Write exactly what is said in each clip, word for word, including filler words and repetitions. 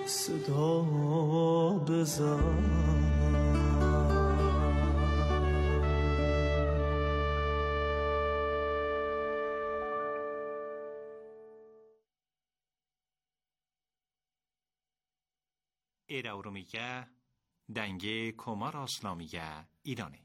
صدا بزن. ایراورومیگه دنگه کمار اسلامیگه ایرانه.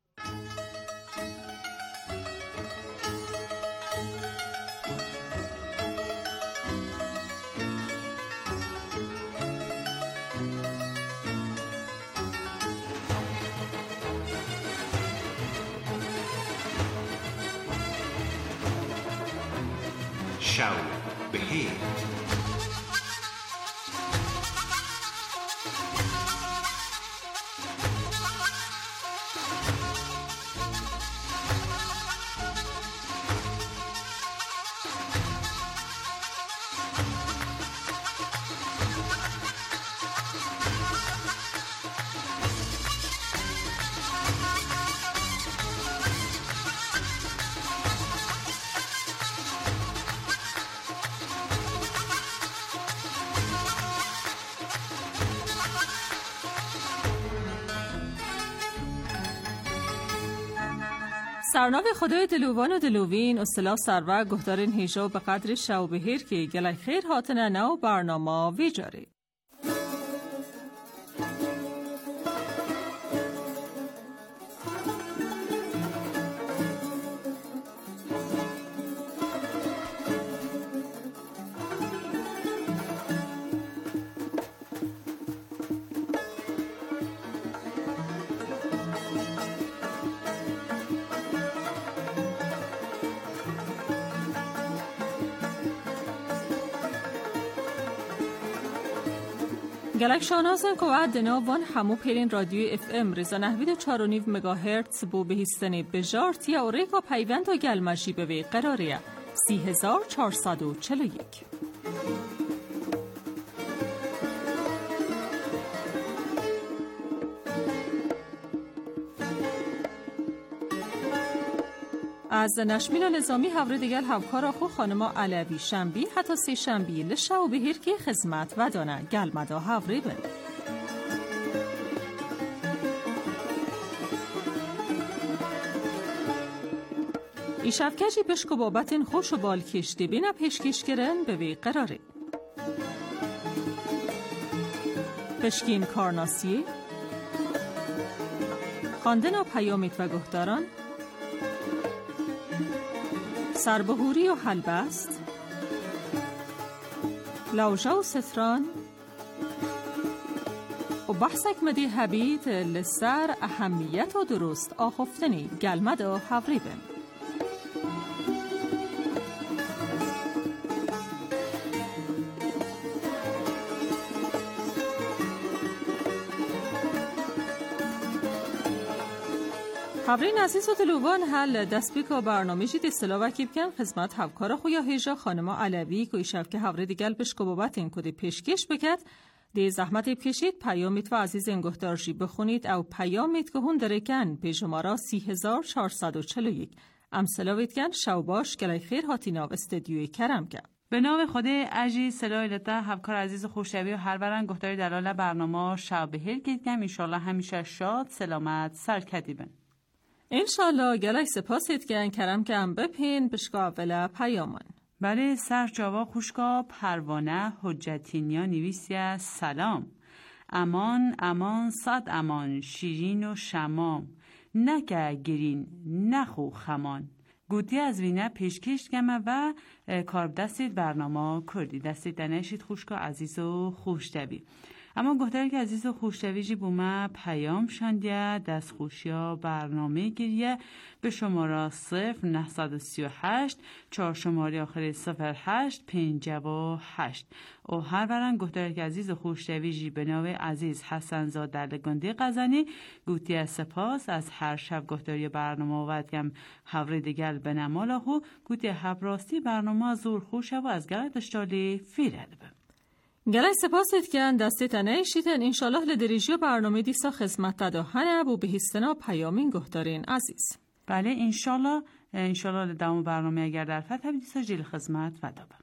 شو بهیر سرناو خدای دلوان و دلوین اصطلاح سرور گهدارین هیجا به قدر شو بهیر که گلی خیر هاتنه نو برنامه ویجاری. گلک شانازن که وعد دنا وان همو پیرین رادیو اف ام ریزا نهوید چار و نیو مگاهرتز بو بهیستنی بجارت یا اوریکا پیوند و گلمجی بوی قراریه سی هزار چهارصد و چل و یک. از نشمین و نظامی هوره دیگل همکار خو خانما علوی شنبی حتی سی شنبی لشه و بهیر که خدمت و دانه گلمدا هوره بن. ای شفکجی بشکو بابتین خوش و بال کشتی بینه پیشکش کرن به وی قراره. پشکین کارناسیه خواندن و پیامیت و گهداران سربهوری و حلبست لوجا و ستران و بحثک مدی حبید لسر اهمیت و درست آخفتنی گلمد و حوری بین. حبرین عزیز و دلوان حل دست بیکا برنامه جید اصطلاح وکیب کن خدمت هفکار خویا هیجا خانما علوی که ایشف که حبره دیگل بشکو بابت این کده پیشکش بکد دی زحمت بکشید پیامید و عزیز انگهدارجی بخونید او پیامید که هون درکن پیجمارا سی هزار چهارصد و چل و یک امثلاوید کن شوباش گلی خیر هاتینا و استدیوی کرم کن. به نام خود اجی سلای لطه هفکار عزیز و خوششوی و هر برن گهداری دلال برنامه شو بهیر گیدگم انشالله همیشه شاد سلامت سرکدی بن. انشالله گلک سپاسید گن کرم که هم بپین بشکا اولا پیامان. بله سر جاوا خوشکا پروانه حجتینیا نویسی سلام امان امان صد امان شیرین و شمام نکه گرین نخو خمان گوتی از وینه پیشکش گمه و کارب دستید برنامه کردی دستید دنشید خوشکا عزیز و خوشتوی. اما گفتاری که عزیز و خوشتوی جی بومه پیام شاندیه دست خوشیا برنامه گریه به شماره صفر نهصد و سی و هشت چهار شماره آخری صفر هشت پنجه و هشت و هر برن گفتاری که عزیز و خوشتوی جی به نام عزیز حسن زاد در لگنده قزنی گوتی از سپاس از هر شب گفتاری برنامه و ودگم حوری دیگل به نمالا خو گوتی حبراستی برنامه زور خوشه و از گرد اشتالی فیرد بم. گلای سپاسید که دستی تنه شیتن انشالله لدریجیو برنامه دیسا خدمت دادهانه بو بهیستنا پیامین گهدارین عزیز. بله انشالله انشالله لدامو برنامه اگر در فتح دیسا جیل خدمت و دابم.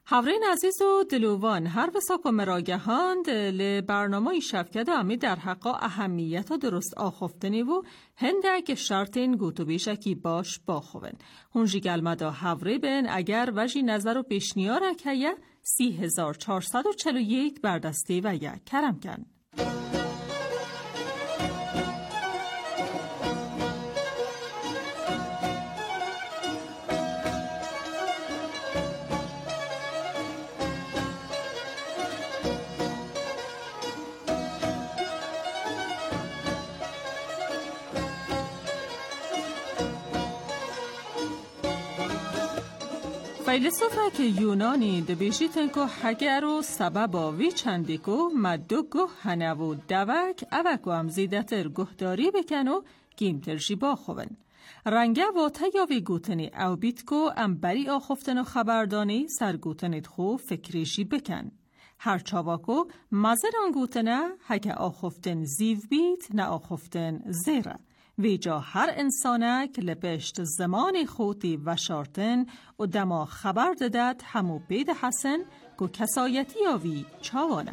هاورین عزیز و دلوان هر وساک و مراگهاند لبرنامه شفکت امی در حقا اهمیت و درست آخفتنی و هندک شرطین گوتو بیشکی باش باخوون. هنجی گلمدا هاوری بین اگر وجی نظر و پیشنیار که سی هزار چهارصد و چل و یک بردسته و یک کرم کن. فیلسوفه که یونانی دبیشیتن که هگر و سببا وی چندی که مدو گوه هنو و دوک اوکو هم زیدتر گهداری بکن و گیمتر جی باخوون. رنگه و تیاوی گوتنی او بیت که ام بری آخفتن و خبردانی سر گوتنید خو فکری جی بکن. هر چاواکو مزران گوتنه هکه آخفتن زیو بیت نه آخفتن زیره. ویجا هر انسانک لپشت زمان خوتی و شارتن و دما خبر دادت همو بید حسن که کسایتی آوی چاوانه.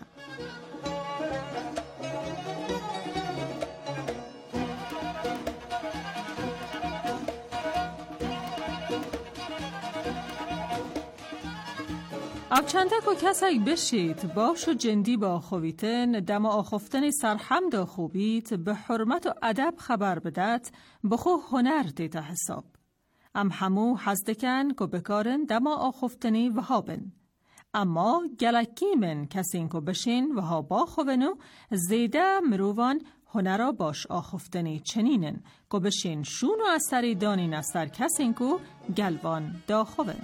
اب چنده که کسی بشید باش و جندی با خویتن دم آخفتن سرهم دا خوبیت به حرمت و ادب خبر بدت بخو هنر دیتا حساب. ام همو حزدکن که بکارن دم آخفتنی و هابن. اما گلکی من کسین که بشین و ها با خوبنو زیده مروان هنرا باش آخفتنی چنینن که بشین شون و اثری دانین از سر کسین که گلوان دا خوبن.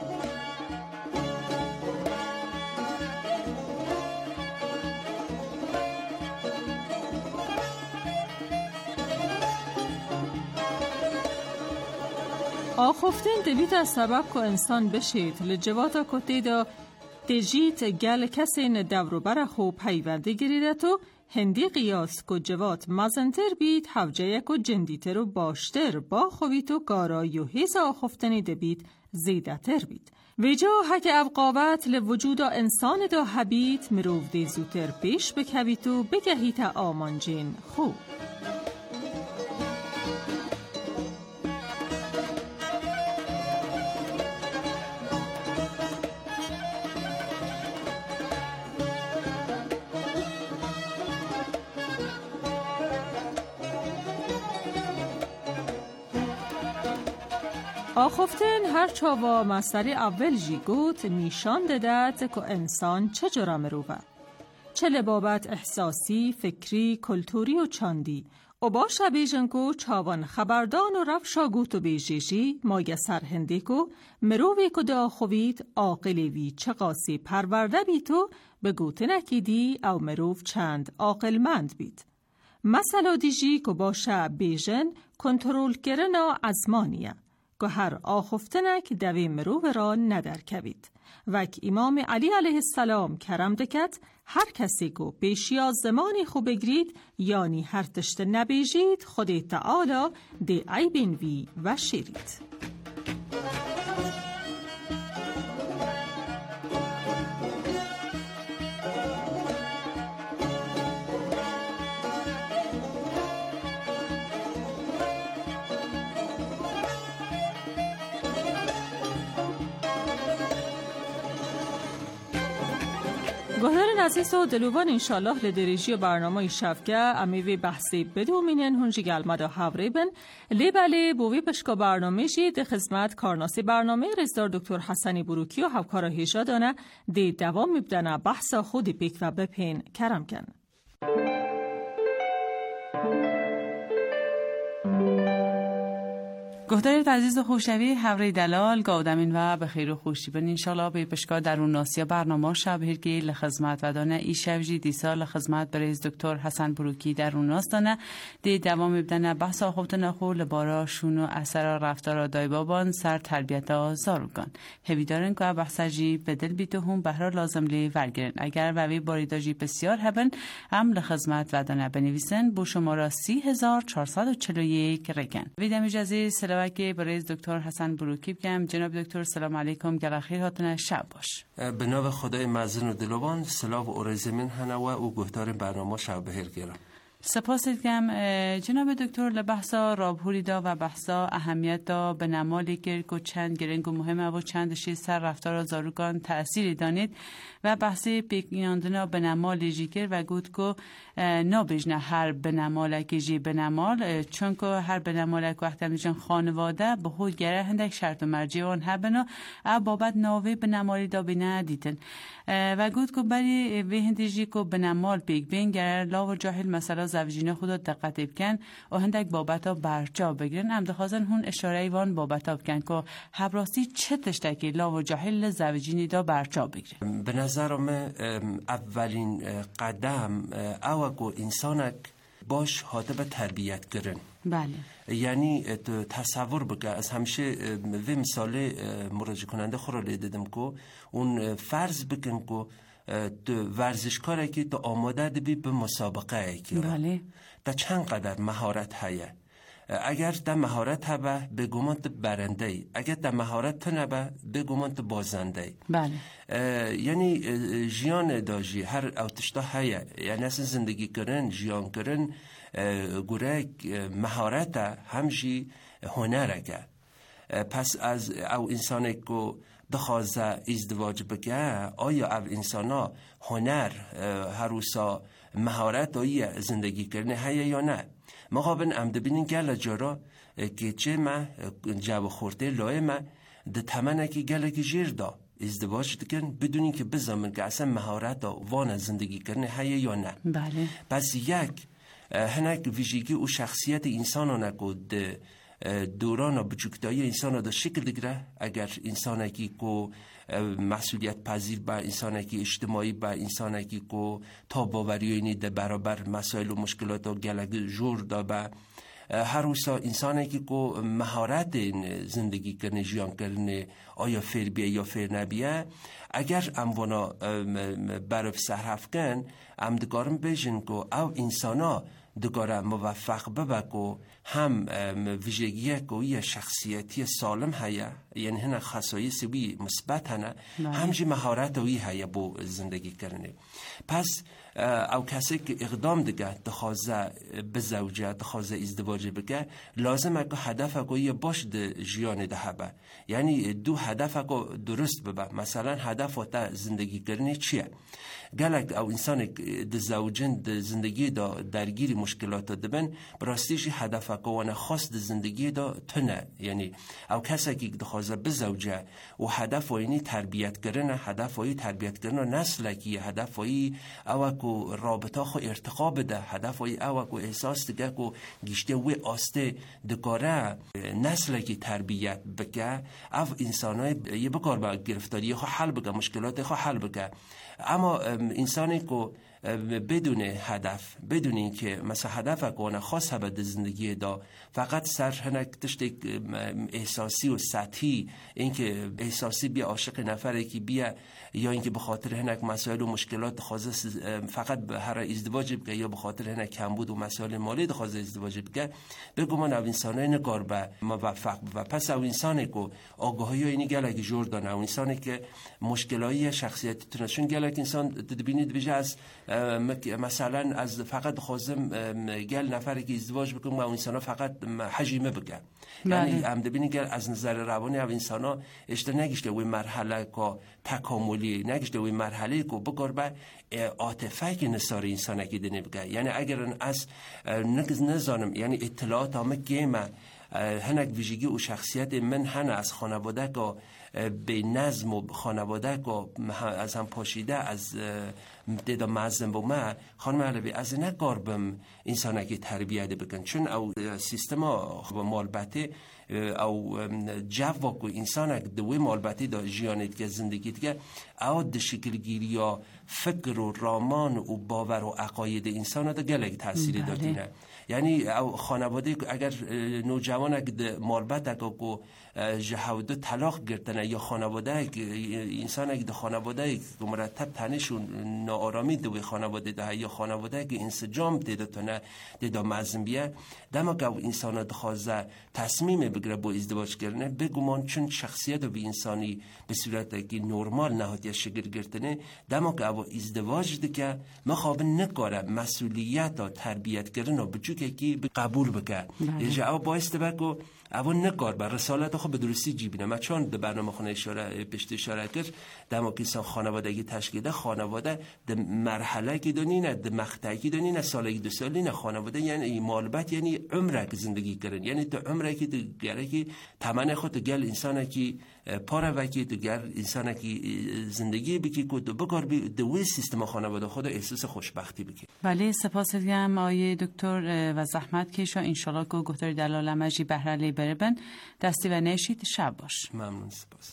آخفتن دوید از سبب که انسان بشید لجواتا که دیدا تجیت گل کسین دورو برخو پیونده گریدت و هندی قیاس که جوات مزنتر بید حوجه یک و جندیتر و باشتر با خویت و گارای و حیز آخفتنی دبید زیدتر بید. ویجا حک ابقاوت لوجود انسان دا حبیت مروف دی زوتر پیش بکویت و بگهیت آمانجین خوب. آخفتن هر چاوا مستری اول جی گوت نیشان دادد که انسان چه جرا مروه. چه لبابت احساسی، فکری، کلتوری و چاندی. و با شبیجن که چاوان خبردان و رفشا گوت و بیجیجی مایه سرهنده که مرووی که دا خوید آقلی وی چقاسی پرورده بی تو به گوت نکیدی او مروو چند آقلمند بید. مثلا دیجی که با شب بیجن کنترول کرنا ازمانیه. که هر آخفتنک دوی مروه را ندر کوید. وک امام علی علیه السلام کرم دکت هر کسی که پیشیا زمانی خوب بگرید یعنی هر تشت نبیجید خود تعالی دی عیبین وی و شیرید. گوهران عزیز و دلوان انشالله لدریجی برنامه شفکه امیوی بحثی بدومینن هنجی گلمدا حوری بن لیبالی بوی پشکا برنامه جی ده خدمت کارناسی برنامه رزدار دکتر حسنی بروکی و هفکارا هیجا دانه ده دوام میبدنه بحث خودی پیک و بپین کرم کن. گفتارید عزیز و خوشوی حوری دلال گاودمین و بخیر و خوشی بن انشالله به پشکا درون ناسیا برنامه شب هرگی لخدمت و دانه ای شبجی دیسا لخدمت بریز دکتر حسن بروکی درون ناس دانه دی دوام میبدنه بحث آخوبتن خو لبارا شون و اثر رفتار دای بابان سر تربیت زاروگان هوی دارن که بحثجی بدل بیتو هم بهرا لازم لی ورگرن اگر ووی باریداجی بسیار هبن هم لخدمت و دانه بنویسن بو شمارا سی هزار چهارصد و چل و یک رگن ویدم اجازه سلامتی برای دکتر حسن بروکی بگم. جناب دکتر سلام علیکم، گله خیر هاتون شب باش. به نام خدای مزن و دلوان، سلام و عرض من هنو و گفتار برنامه شب بخیر گیرم. سپاس دیدم جناب دکتر لبحثا رابهوری دا و بحثا اهمیت دا به نمالی گرگ و چند گرنگ و مهمه و چند شی سر رفتار زاروگان تأثیری دانید و بحثی پیکناندنا به نمال جیگر و گود که نابجنه هر به نمالک جی به نمال، چون که هر به نمالک وقت همیشن خانواده به خود گره هندک شرط و مرجع آن هبنا اب بابت ناوی به نمالی دا بینه دیدن و گود که بری وی هندی جی که به نمال پیک بین گر لاو جاهل مثلا زوجینه خدا دقت بکن و هندک بابتا برجا بگیرن. هم دخوازن هون اشاره ایوان بابتا بکن که حبراسی چه تشتکی لاو جاهل زوجینی دا برجا بگیرن. به نظر من اولین قدم او که انسانک باش حاطه به تربیت کرن. بله. یعنی تصور بکن از همیشه و مثال مراجع کننده خورا لیددم که اون فرض بکن که ورزشکاره که تو آماده بی به مسابقه که بله. تا چند قدر مهارت هایه، اگر تا مهارت هبه به گمان تو برنده ای، اگر تا مهارت تو نبه به گمان تو بازنده ای. بله. یعنی جیان داجی هر اوتشتا هایه، یعنی اصلا زندگی کرن جیان کرن گره مهارت همجی هنره که پس از او انسانی که دخوازه ازدواج بگه آیا او انسانا هنر هروسا مهارت آیا زندگی کرنه هیا یا نه. مقابل امده بینین گل جارا که چه ما جو خورده لای ما ده تمنه که گل که جیر دا ازدواج دکن بدونین که بزامن که اصلا مهارت وان زندگی کرنه هیا یا نه. بله. پس یک هنک ویژگی و شخصیت انسانانه که دوران و بچوکتایی انسان دا شکل دیگره. اگر انسانی که مسئولیت پذیر با انسانی که اجتماعی با انسانی که تا باوری اینی ده برابر مسائل و مشکلات و گلگ جور دا با هر روزا انسانی که مهارت زندگی کرنه جیان کرنه آیا فیر بیه یا فیر نبیه، اگر اموانا برف سرحف کن امدگارم بیشن که او انسانا دگاره موفق ببه که هم ویژگیه که یه شخصیتی سالم هیا، یعنی هنه خصایص وی مثبت هنه، همجی مهارت وی هیا بو زندگی کرنه. پس او کسی که اقدام دیگه دخوازه بزوجه دخوازه ازدواج بگه لازمه که هدف که یه باش ده جیان ده هبه، یعنی دو هدف که درست ببه. مثلا هدف تا زندگی کرنه چیه؟ گلک او انسان ده زوجن ده زندگی دا درگیری مشکلات دبن براستیش هدف که وانه خاص ده زندگی دا تنه، یعنی او کسی که دخوازه بزوجه و هدف وینی تربیت کرنه، هدف وی تربیت کرنه نسل که هدف وی او که رابطه خو ارتقا بده، هدف وی او که احساس دیگه که گیشته وی آسته دکاره نسل که تربیت بکه او انسانای یه بکار با گرفتاری خو حل بکه، مشکلات خو حل بکه. اما انسانی که بدون هدف، بدون اینکه مثلا هدف کنه خاص به زندگی دا فقط سر هنک تشت احساسی و سطحی، اینکه احساسی بیا عاشق نفره که بیا یا اینکه به خاطر هنک مسائل و مشکلات خاص فقط به هر ازدواج بگه یا به خاطر هنک کمبود و مسائل مالی خاص ازدواج بگه، بگو من او انسانای نگار به موفق و پس او انسانی که آگاهی اینی گلک جور دانه، او انسانی که مشکلاتی شخصیتی تونشون گلک انسان ببینید بجه از مثلا از فقط خواستم گل نفری که ازدواج بکنم و انسان ها فقط حجیمه بگن، یعنی هم دبینی گل از نظر روانی او انسان ها اشتر نگیشته وی مرحله که تکاملی، نگیشته وی مرحله که بگر به عاطفه که نصار انسان اکی دنه بگه. یعنی اگر از نگز نزانم یعنی اطلاعات همه گیمه هنک ویژگی و شخصیت من هنه از خانواده که به نظم و خانواده که از هم پاشیده از دیده معظم با ما خانم علوی از نگار بم انسان اگه تربیت بکن، چون او سیستم مالبته او جو که انسان اگه دوی مالبته دا جیانید که زندگی دیگه او ده شکلگیری یا فکر و رامان و باور و عقاید انسان دا گلگ تأثیری دادینه. یعنی او خانواده اگر نوجوان اگه مالبت اگه که جهوده طلاق گرتن بتنه یا خانواده انسان اگه خانواده که مرتب تنشون ناآرامی دو خانواده ده یا خانواده که انسجام دیده تنه دیده مزم بیه دما که انسان دخوازه تصمیم بگیره با ازدواج کردن بگمان چون شخصیت و انسانی به صورت که نرمال نهایت شکل گرفتنه دما که او ازدواج ده که مخواب نکاره مسئولیت و تربیت کردن و بچوکه که قبول بکه یه او باعث بکو اول نکار بر رسالت خود به درستی جیبینه. من چون در برنامه خونه اشاره پشت اشاره کرد دما که انسان خانوادگی تشکیل ده خانواده در مرحله که دونینه در مقطعی که دونینه سالگی دو سالی نه خانواده یعنی مالبت یعنی عمره که زندگی کردن یعنی تو عمره که تو گره که تمنه خود تو گل انسانه که پاره وکی تو گر انسانه که زندگی بکی که تو بکار بی دوی سیستم خانواده خود احساس خوشبختی بکی. بله سپاس دیگم آیه دکتر و زحمت کشا انشالله که گفتاری دلال مجی بهره بربن دستی و نشید شب باش. ممنون سپاس.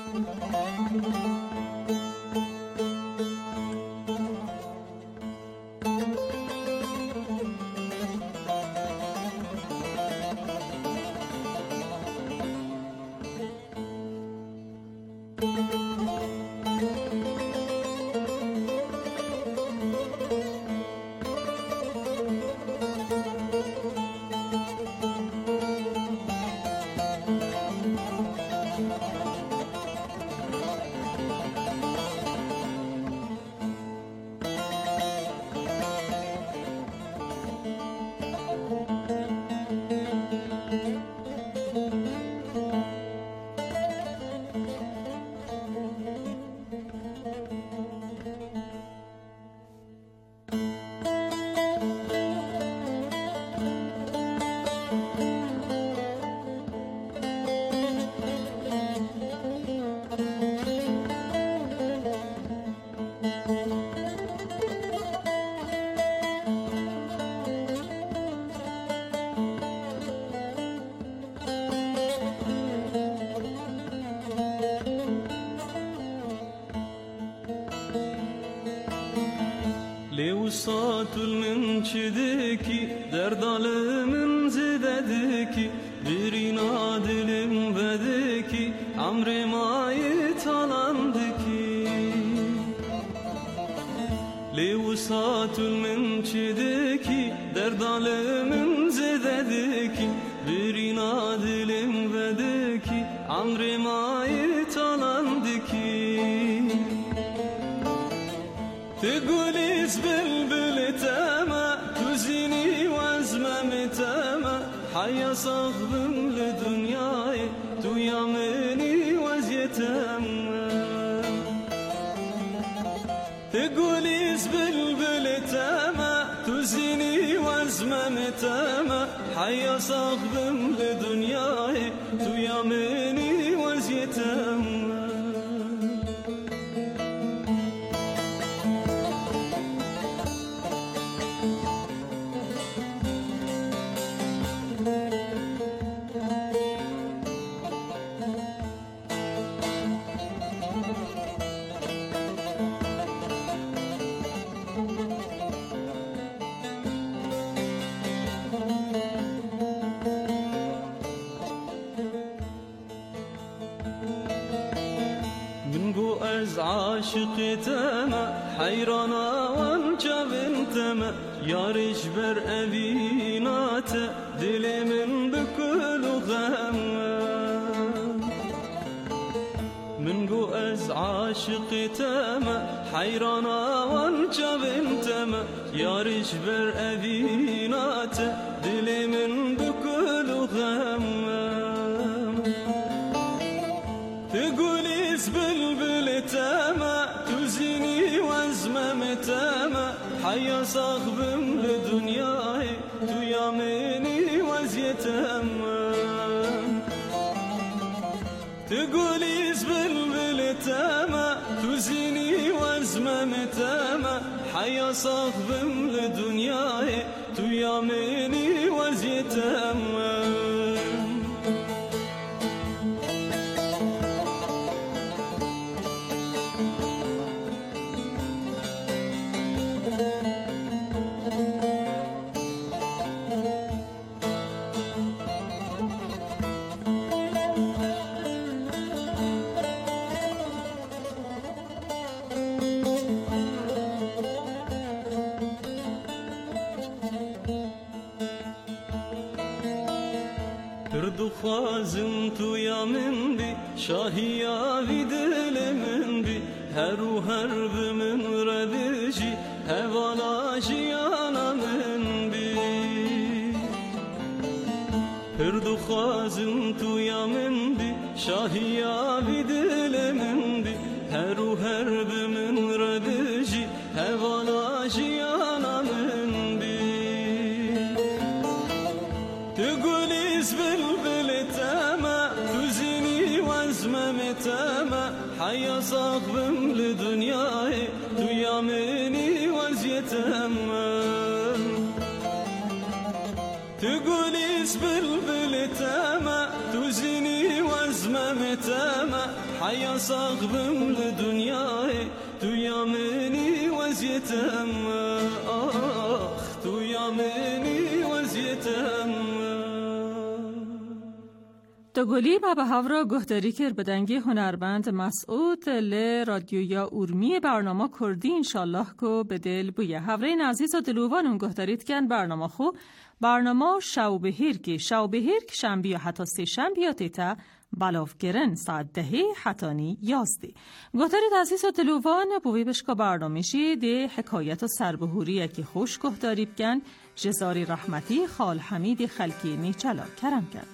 لوسات من شدكي دردال من زددكي برينا دلم بدكي عمري ما يتعلمدكي لوسات من شدكي دردال من زددكي برينا دلم بدكي عمري ما يتعلمدكي تقولي بلبل تاما تزيني وازمة تاما حيا صغبم لدنياي تو يامني وزيتاما تقولي بلبل تاما تزيني وازمة تاما حيا صغبم لدنياي تو يامني وزيتاما عاشق تما حيرانا وانجا بنتما يارش بر أبينات دلي من بكل غم من قو از عاشق تما حيرانا وانجا بنتما يارش بر أبينات دلي من بكل غم تقولي بلبل تاما تزيني وازمة تاما حيا صاخبم لدنياي تو يامني وزيتاما تقولي بلبل تاما تزيني وازمة تاما حيا صاخبم لدنياي تو يامني وزيتاما دخوازم تو یا من بی شاهی آوی دل من بی هر و هر بمن ردجی هوالا جیانا من بی هر دخوازم تو یا من بی شاهی آوی دل من بی هر و هر بمن ردجی هوالا جیانا من بی تقولیز بلبل تاما تو زینی وزمم تاما حیا صاحبم لدنیای تو یامنی وزیتم تقولیز بلبل تاما تو زینی وزمم تاما حیا صاحبم لدنیای تو یامنی وزیتم آخ تو یامنی وزیتم دگلی ما به هفرا گهداری کرد بدنگی هنرمند مسعود ل رادیویا اورمی برنامه کردی انشالله که به دل بویه هفره عزیز و دلوان اون گهداریت کن برنامه خو برنامه شوبهیر که شوبهیر که شنبی یا حتی سه شنبی یا تیتا بلاف گرن ساعت دهی حتانی یازدی گهداریت عزیز و دلوان بوی بشکا برنامه شی ده حکایت و سربهوری که خوش گهداری بکن جزاری رحمتی خال حمید خلکی نیچلا کرم کن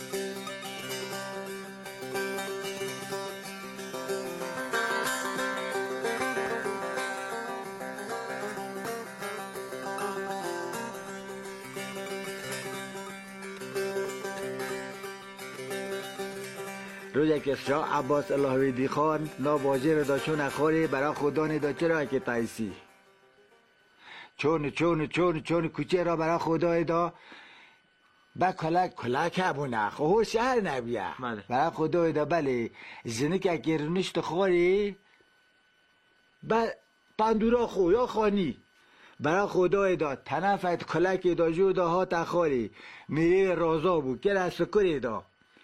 روزی که شاه عباس الهویدی خان ناباجی رو دا چون اخوری برای خودانی دا چرا که تایسی چون چون چون چون کوچه را برای خدای دا با کلک کلک ابونه خو شهر نبیه برای خدای دا بله زنی که گرنشت خوری با پندورا خو یا خانی برای خدای دا تنفت کلک دا جو دا ها تخوری میره رازا بود که را سکری دا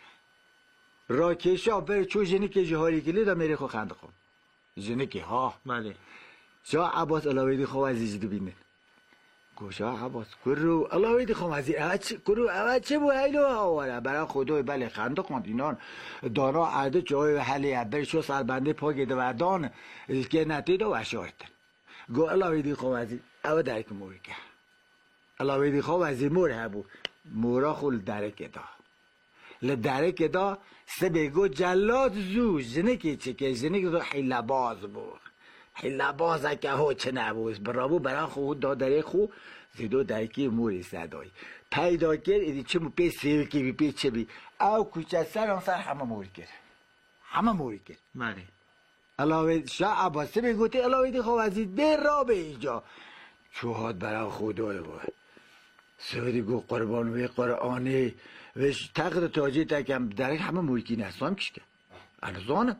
راکشا بر چو جنی که جهاری کلی دا میره خو خند خون جنی که ها بله شاه عباس الهویدی خو عزیز دو بینن گو شاه عباس کرو الهویدی خو عزیز کرو اول چه بو هیلو آواره برای خدای بله خند خوند اینان دانا عرده جای حلی بر شو سربنده پا گده و دان که نتی دا وشارتن گو الهویدی خو عزیز اول درک موری که الهویدی خو عزیز موری هبو مورا خول درک دا لدرک دا سه بگو جلاد زو جنه که چه که جنه که دو حیله باز بود حیله باز که ها چه نبود برابو برای خود دادره خو زیدو درکی موری صدای پیدا کرد ایدی چه مو پی سیوی که بی پی چه بی او کوچه سر آن سر همه موری کرد همه موری کرد بله علاوه شاه عباس سه بگو تی علاوه دی خواه ازید در را به اینجا چوهاد برای خودای بود سوری گو قربان وی قرآنه وش تقد تاجی تکم درک همه مویکی نستام کشکه ارزانم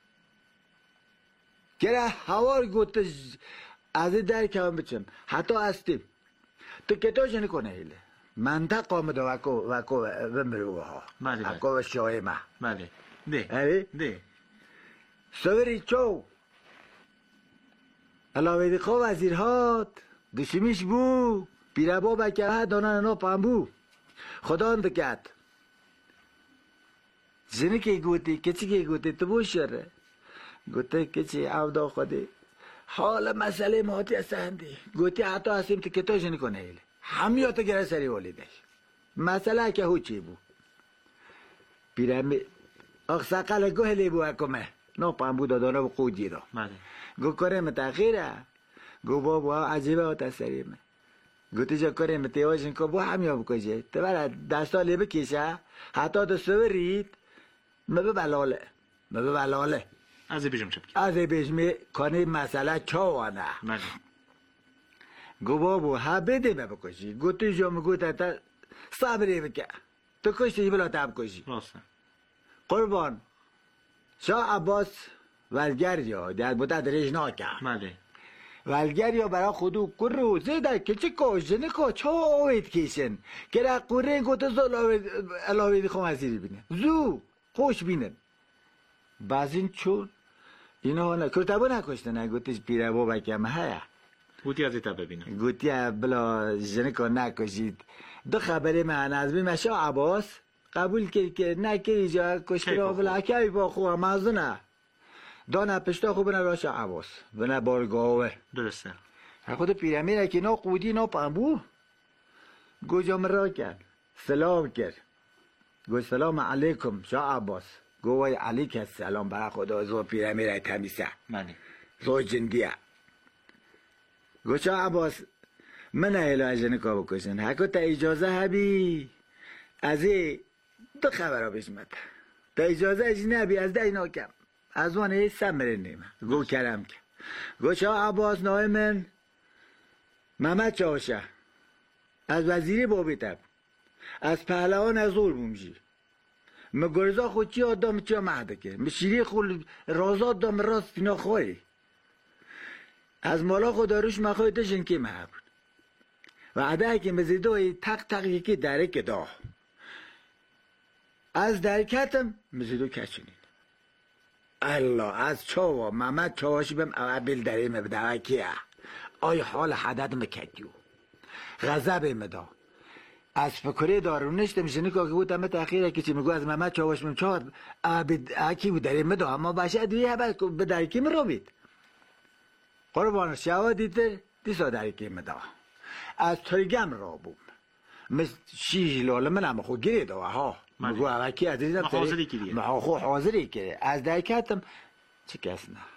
گره هوار گوته از درک هم بچم حتی استیم تو کتاش نکنه هیله منطق آمده وکو وکو ومروه ها وکو و شایمه بله ده اوی ده سوری چو علاوه خواه وزیرهات دشمیش بو پیره با بکه ها دانه نا پامبو خدا اندکت زنی که گوتی کچی که گوتی تو بوشره گوتی کچی عودا خودی حال مسئله ماتی هستندی گوتی حتی هستیم تو کتاش نکنه هیله همیاتا گره سری والیدش مسئله که هو چی بو پیرمی اخ سقل گوه لی بو اکمه نو پامبو دادانه بو قودی دا گو کاره متاخیره گو بابا عجیبه ها تسریمه گوتی جا کاره متیواشن که بو همیا بکشه تو برای دستا لی بکشه حتی تو سورید مبه بلاله مبه بلاله از بیجم چه بکی از بیجم کنی مسئله چاوانه بله گو بابو ها بده بکشی گوتی جا مگوته تا صبری بکه تو کشتی بلا تب کشی راسته قربان شاه عباس ولگریا در بودت رجناکه بله ولگریا برای خودو کرو زیده که چه کاشنه که چه آوید کشن که را قره گوته زو الاوید خواه وزیری بینه زو خوش بینن بعضین چون اینا نه کرتبو نکشته نه گوتش پیره بابا که همه هیا گوتی از ایتا ببینم گوتی بلا جنه که نکشید دو خبری من از بیم شاه عباس قبول کرد که نکردی جا کشکرا بلا کی با خواه مازنه دانه پشتا خوب نه راش عباس بنا بارگاوه درسته خود پیرامیر که نا قودی نا پنبو گوجا مرا کرد سلام کرد گو سلام علیکم شاه عباس گوی علیک السلام برای خدا زو پیرامیر تمیسه منی زو جندیه گو شاه عباس من علاج نکا بکشن حکو تا اجازه هبی از ای دو خبر بشمت تا اجازه اجی نبی از دینا کم از وانه سمره نیمه گو کرم که گو شاه عباس نای من محمد چاوشه از وزیری بابیتب از پهلوان از ظلم بومجی مگرزا خود چی آدم چی مهده که مشیری خود رازاد دام راست اینا خوری از مالا خود داروش مخواه دشن که مه بود و عده که مزیدوی تق تق یکی درک دا از درکتم مزیدو کچنید الله از چاوا محمد چاواشی بهم اوابیل داره مبدعه کیه آی حال حدد مکدیو غضب مدا از فکره دارونشت میشه نکا که بود همه تأخیره که چی میگو از محمد چاوش من چهار اکی بود داره مدا اما باشه دویه هبه به درکی مرو بید قربان شوا دیده دیسا درکی مدا از ترگم را بوم مثل شیش لاله من هم خود گیره دوا ها میگو اوکی از دیدم حاضری که دیگه ما خود حاضری که از درکتم چه کس نه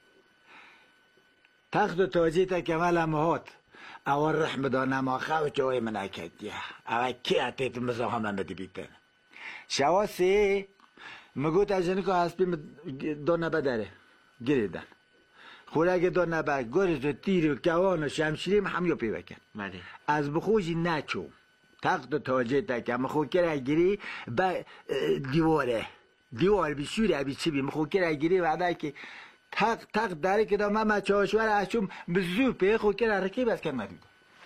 تخت و تاجی تا کمال امهات اول رحمه دانه ما خواه جوی من اکدیه اوه کی اتیت مزاها من بده بیتن شوا سی مگو تجنی که هسپی دانه بداره گریدن خورک دانه بد گرز و تیر و کوان و شمشیریم همیو پیوه کن از بخوشی نچو تخت و تاجی تا که مخو کرا گیری با دیواره دیوار بی شوره بی چی بی مخو کرا گیری وعده که تق تق داره که دا محمد چاوشور اشوم بزور پیه خود که رکیب از کد مدود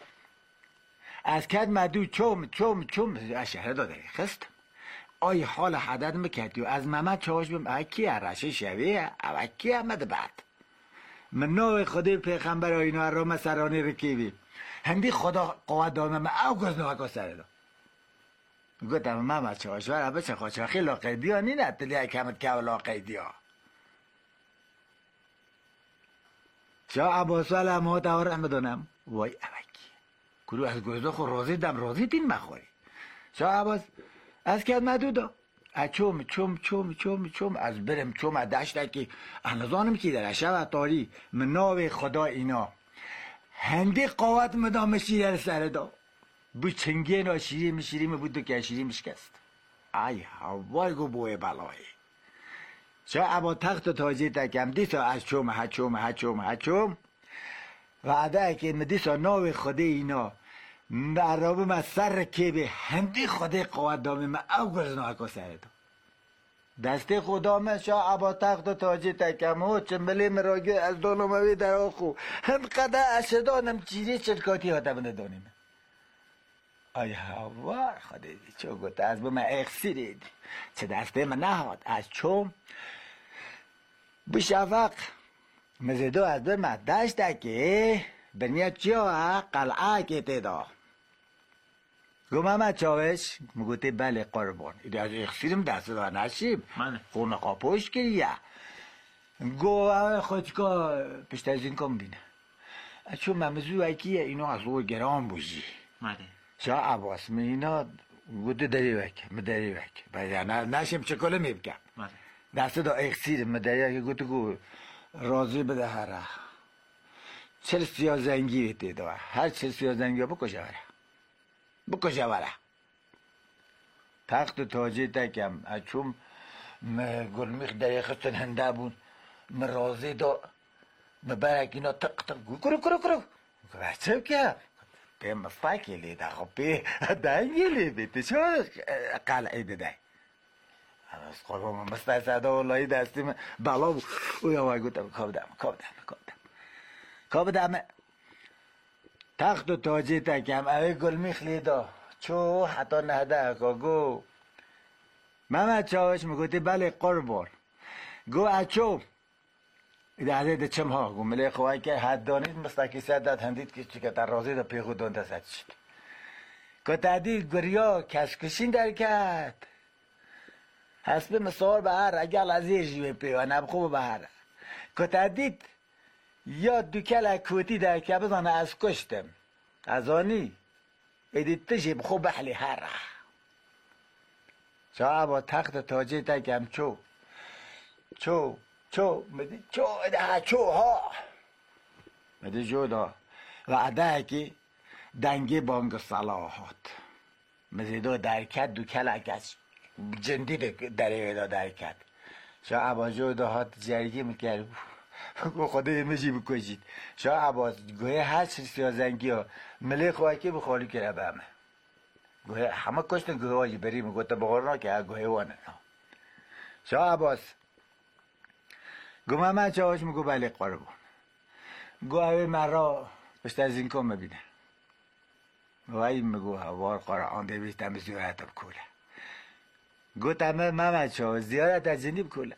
از کد مدود چوم چوم چوم اشهره داده خست آی حال حدد مکدیو از محمد چاوش بیم اکی رشه شویه اوکی همد بعد من نوع خودی پیغمبر آینو ارام سرانی رکیبی هندی خدا قوت دامه من او گز نوکا سره دا گفتم محمد چاوشور بچه خوشاخی لاقیدی ها نی نتلی اکمت که لاقیدی ها شاه عباس و علمات ها رحمه دانم وای اوکی کرو از گوزده خود رازی دم رازی دین مخوری شاه عباس از کد مدودا چوم چوم چوم چوم چوم از برم چوم از دشته که انظانم که در شب تاری مناو خدا اینا هندی قوت مدام شیره سر دا بو چنگه نا شیری مشیری مبودو که شیری مشکست ای هوای گو بوی بلایی شاه ابا تخت و تاجی تکم دیسا از چوم ها چوم ها چوم ها چوم و عده که مدیسا ناو خدا اینا مرابه ما سر که به هندی خدا قوت دامه ما او گرزنو اکا سر دا دست خدا من شاه ابا تخت و تاجی تکم و چنبلی مراگه از دانموی در آخو هم قده اشدانم چیری چرکاتی ها دبنه دانیم آی هوا خدا دی چو گوته از با من اخسیرید چه دسته من نهاد از چوم بشفق مزیدو از بر من داشته که برمیاد چیا قلعه که تیدا گو محمد چاوش مگوته بله قربان ایده از اخسیرم دست دا نشیم خونه قاپوش کریه گو خودکا پشت از این کم بینه چون ممزو اکیه اینو از او گرام بوزی شاه عباس من اینا گوته داری وکه مداری وکه باید نشیم چکله میبکم دست دا اخسیر مداری وکه گوته گو راضی بده هره چل سیاه زنگی بیتی دا هر چل سیاه زنگی بکشه وره بکشه وره تخت و تاجی تکم اچوم گلمیخ داری خستن هنده بون من راضی دا مبرک اینا تق تق گو کرو کرو کرو بچه که به مفاکی لیده خب به دنگی لیده چه قلعه ده از قربان مستای سعدا والله دستی من بلا بود اوی آوای گوتم کاب دم کاب دم کاب دم کاب دم تخت و تاجی تکم اوی گل میخلیده چو حتی نهده اکا گو محمد چاوش میگوتی بله قربان گو اچو ایده عدد چم ها گو ملی خواهی که حد دانید مستاکی سعدت هندید که چی که در رازی دا پیخو دانده سد شد که تدید گریا کشکشین در کرد حسب مسار به هر اگر از یه جیوه پیوانه بخوب به هر که دید یا دوکل کوتی در که بزانه از کشتم از آنی ایدید تشی بخوب بحلی هر شا با تخت تاجه تکم چو چو چو مدی چو ده چو ها مدی جو دا وعده که دنگی بانگ صلاحات مدی دو درکت دو کلک از جندی دره دا درکت شا عبا جو دا هات جرگی میکرد خدا میجی بکشید شا عبا گوه هشت سیازنگی ها ملی خواهی که بخوالی کرده به همه گوه همه کشتن گوه هایی بریم گوه تا بغارنا که گوه وانه شا عباس گوه من چاوش میگو بله قربون گوه اوی من را پشت از این کن مبینه گوه این میگو هوار قرآن دویستم زیارت بکوله گوه تمه محمد چاوش زیارت از جنی بکوله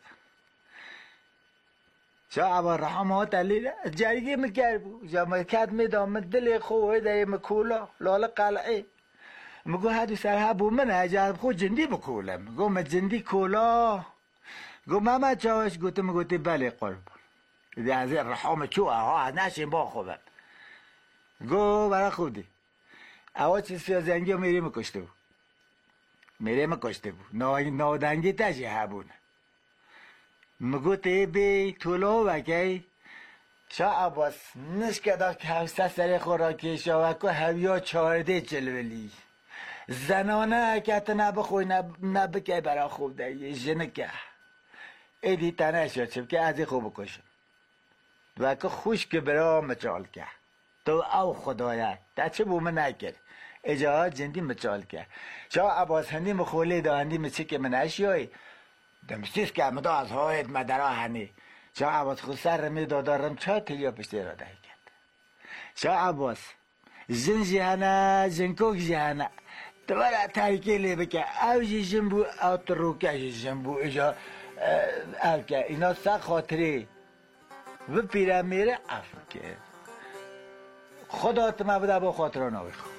شا عبا رحمه ها تلیل جرگی میکرد بو جمعکت میدام من دل خواه دایی مکولا لالا قلعه مگو هدو سرها بو من اجاب خود جندی بکولم گو من جندی کولا گو محمد چاوش گوته مگوتی بله قربان دی از این رحمه چوه ها نشین با خوبم گو برا خودی اوا چیز سیازنگی ها میری مکشته بو میری مکشته بو نادنگی تشی ها بونه مگو تی بی طولو وکی شا عباس نشکده که هفته سر خوراکی شاوکو هویا چارده جلولی زنانه که تا نبخوی نبکه برا خوب ده جنکه ایدی تنه شد شب که از این خوب کشم وکو خوش که برا مچال که تو او خدایه تا چه بو من نکر اجاها جندی مچال که شا عباس هندی مخولی دا هندی مچه که من اشیای دمستیس که امدا از هایت مدرا هنی شا عباس خود سر رمی دادارم چا تلیا پشتی را ده کرد شا عباس جن جهنه جنکوک جهنه دوباره تحریکی لی بکه او جی جنبو او تروکه جی جنبو ایجا او که اینا سا خاطری و پیره میره افو که خدا تمه بده با خاطران آوی خود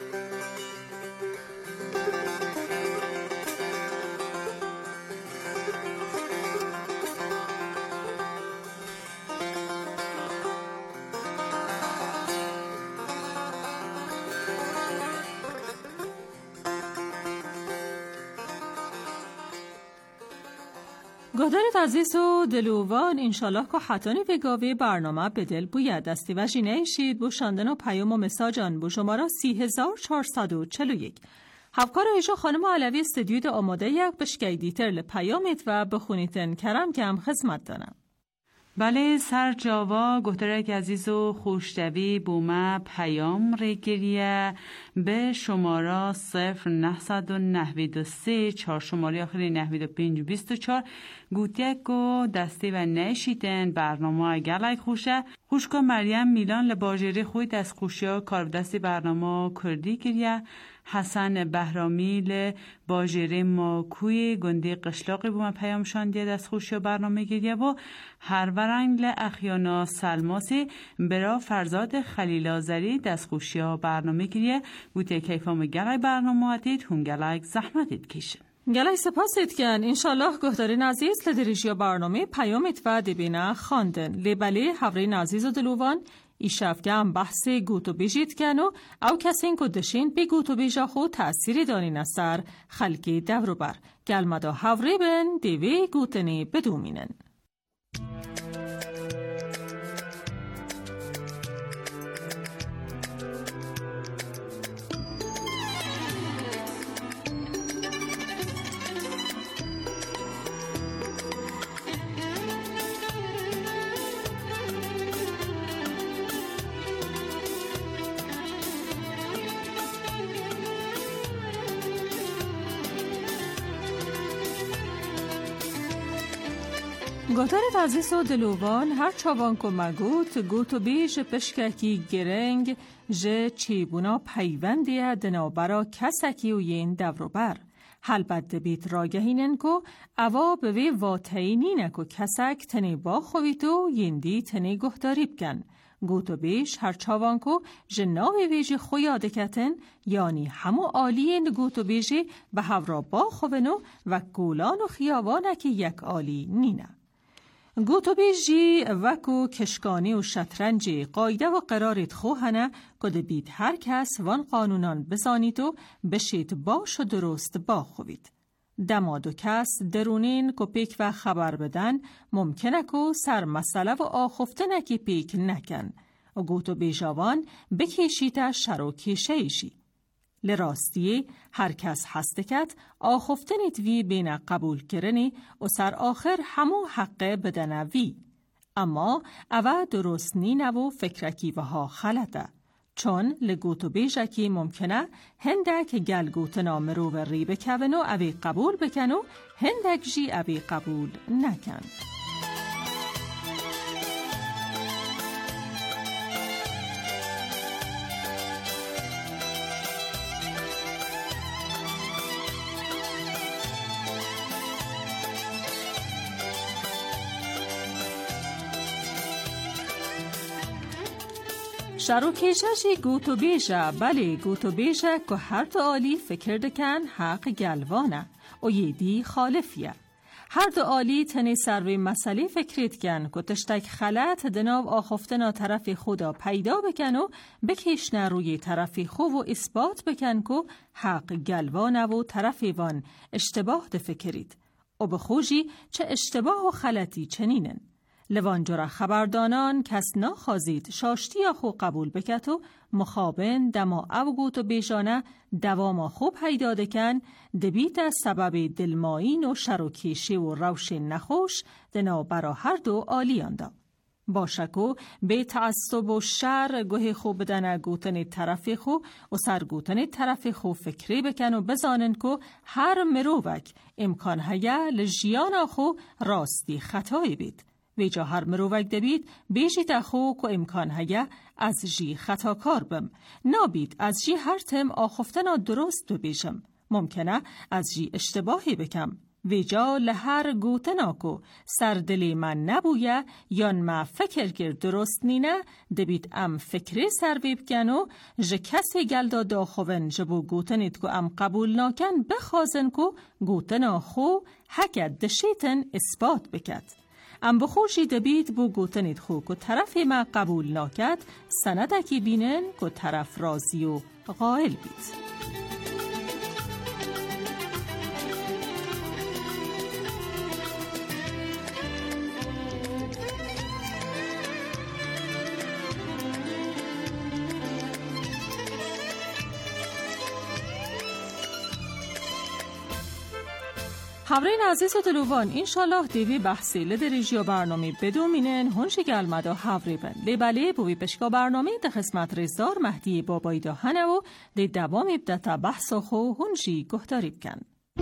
گهدارت عزیز و دلووان انشالله که حتانی وگاوی برنامه به دل بوید دستی و جینه شید بو شاندن و پیام و مساجان بو شماره سی هزار چهارصد و چهل و یک هفکار ایشا خانم علوی استدیود آماده یک بشکی دیتر لپیامت و بخونیتن کرم که هم خدمت دانم. بله سر جاوا گهدارک عزیز و خوشتوی بومه پیام ریگریه به شماره صفر نهصد و نهوید و سه چهار شماره آخری نهوید و پنج بیست و چهار گوتیک و دستی و نشیدن برنامه گلک خوشه خوشکا مریم میلان لباجری خوی دست خوشیا کار دستی برنامه کردی گریه حسن بهرامی ل باجره ماکوی گنده قشلاقی بوم پیام شاندیه دست خوشی و برنامه گیریه و هر ورنگ ل اخیانا سلماسی برا فرزاد خلیل آذری دست خوشی و برنامه گیریه بوده کیفام گلای برنامه هاتید هون گلای زحمتید کشن گلای سپاسید کن انشالله گهدارین عزیز لدریجی برنامه پیامت و دبینه خواندن لبلی حورین عزیز و دلوان ایشافگم بحث گوتو بیجید کنو او کسین کدشین بی گوتو بیجا خود تأثیری دارین اثر خلقی دورو بر گلمدا حوری بن دیوی گوتنی بدومینن. گهدارت عزیز و دلوان هر چاوان که مگوت گوتو بیش پشککی گرنگ جه چیبونا پیوندیه دنابرا کسکی و ین دورو بر هل بد بیت راگهینن کو اوا به وی واتینین کو کسک تنی با خویتو یندی تنی گهداری بکن. گوتو بیش هر چاوان کو جناوی ویجی خویاده کتن یعنی همو آلین گوتو بیجی به هورا با خوبنو و گولان و خیاوانه که یک آلی نینه. گوتو بیجی وکو کشکانی و شطرنجی قایده و قرارت خوهنه کده بید هر کس وان قانونان بزانیدو بشید باش و درست با خوید. دماد و کس درونین که پیک و خبر بدن ممکنه که سر مسئله و آخفته نکی پیک نکن و گوتو بیجاوان بکیشیت شر و کیشه ایشی. لراستی هر کس هستکت آخفتنیت وی بین قبول کرنی و سر آخر همو حقه بدنه وی. اما اوه درست نینه و فکرکی و ها خلطه. چون لگوتو بیجکی ممکنه هندک گل گوتنا مرو و ری بکون و اوی قبول بکن و هندک جی اوی قبول نکن. شرو کششی گوتو بیشه بله گوتو بیشه که هر دو آلی فکر دکن حق گلوانه و یدی خالفیه. هر دو آلی تنی سروی مسئله فکرید کن که تشتک خلط دناب آخفتنا طرف خدا پیدا بکن و بکشنه روی طرف خو و اثبات بکن که حق گلوانه و طرف وان اشتباه ده فکرید. و بخوشی چه اشتباه و خلطی چنینن. لوانجورا خبردانان کس ناخازید شاشتی خو قبول بکت و مخابن دما او گوتو بیجانه دوام خوب پیدا دکن دبیت از سبب دلماین و شروکیشی و روش نخوش دنا برا هر دو آلیان دا. باشکو به تعصب و شر گوه خوب بدن گوتن طرف خو و سر گوتن طرف خو فکری بکن و بزانن که هر مروک امکان هیا لجیان خو راستی خطایی بید. ویجا هر مروک دبید بیجی تخو که امکان هیا از جی خطاکار بم. نابید از جی هر تم آخفتنا درست ببیشم. ممکنه از جی اشتباهی بکم. ویجا لهر گوتنا کو سردلی من نبویه یان ما فکر گر درست نینه دبید ام فکری سر بیبکن و جه کسی گلدا داخوون جبو گوتنید کو ام قبول ناکن بخوازن کو گوتنا خو حکت دشیتن اثبات بکد. ام بخوشی دبید بو گوتنید خو که طرف ما قبول ناکد سندکی بینن که طرف راضی و قائل بید. همراهین عزیز و دلوان انشالله دیوی بحثی لدریجی برنامه بدومینن هنشی گلمدا حوری بن لیبالی بوی پشکا برنامه ده خدمت رزدار مهدی بابایی دا هنه و ده دوام ابدتا بحث خو هنشی گهداری بکن.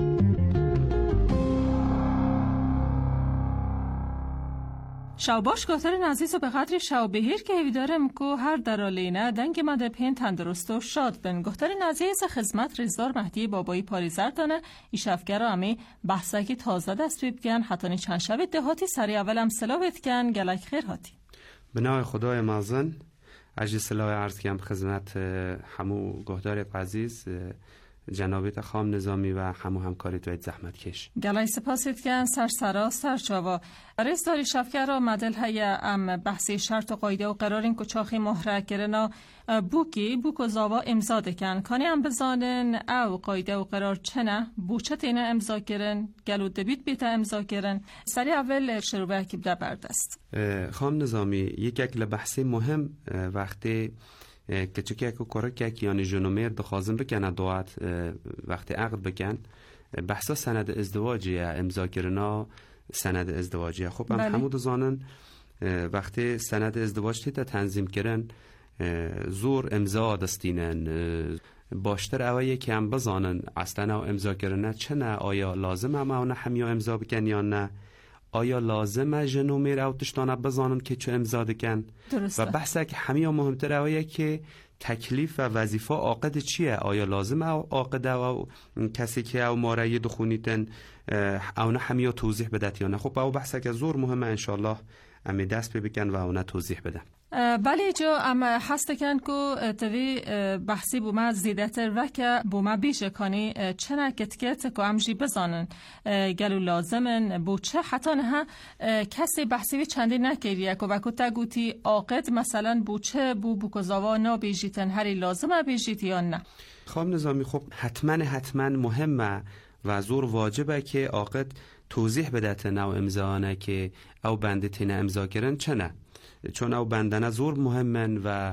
شاوباش گفترین عزیز و به قدر شاوبهیر که هیوی دارم که هر درالینه دنگ مده پین تندرست و شاد بن. گفترین عزیز خدمت رزدار مهدی بابایی پاریزر دانه ایشافگر همه بحثه که تازه دست بیبگن حتی چند شب دهاتی سری اولم سلاوت کن گلک خیر هاتی. بنای خدای مازن اجی سلاوی عرض کم خدمت همو گهدار عزیز جنابیت خام نظامی و همو همکاری توید زحمت کش گلای سپاسید کن سر سرا سر چاوا رئیس داری شفکر را مدل های ام بحثی شرط و قایده و قرارین که چاخی مهره کرنا بوکی بوک و زاوا امضا دکن کانی هم بزانن او قایده و قرار چنه بوچت اینه امضا کرن گلو دبید بیتا امضا کرن سری اول شروع که بده بردست خام نظامی یک اکل بحثی مهم وقتی که چکی اکو کاره که یعنی جنومیر دخوازم بکنه دوات وقتی عقد بکن بحثا سند ازدواجیه امضا کرنا سند ازدواجیه. خب هم همو دزانن وقتی سند ازدواج تیتا تنظیم کرن زور امضا دستینن باشتر اوه که هم بزانن اصلا او امضا کرنه چه نه آیا لازم هم او نه همیا امضا بکن یا نه آیا لازمه جنومیر او تشتانه بزانن که چه امضا دکن؟ درسته. و بحثه که همه مهمتر اویه که تکلیف و وظیفه عاقد چیه؟ آیا لازمه او عاقد او کسی که او مارایی دخونیتن او نه همه توضیح بدت یا نه؟ خب او بحثه که زور مهمه انشالله امی دست بکن و او نه توضیح بده. بله جو اما هست کن که توی بحثی بوما زیدتر و که بوما بیشه کنی چنه کتکت که امجی بزانن گلو لازمن بو چه حتی نه کسی بحثی بی چندی نکریه که وکو تگوتی آقد مثلا بو چه بو بو کزاوا نا بیجیتن هری لازمه بیجیت یا نه؟ خب نظامی خب حتما حتما مهمه و زور واجبه که آقد توضیح بدهت نو امضانه که او بنده تینه امضا کرن چنه؟ چون او بندانه زور مهمن و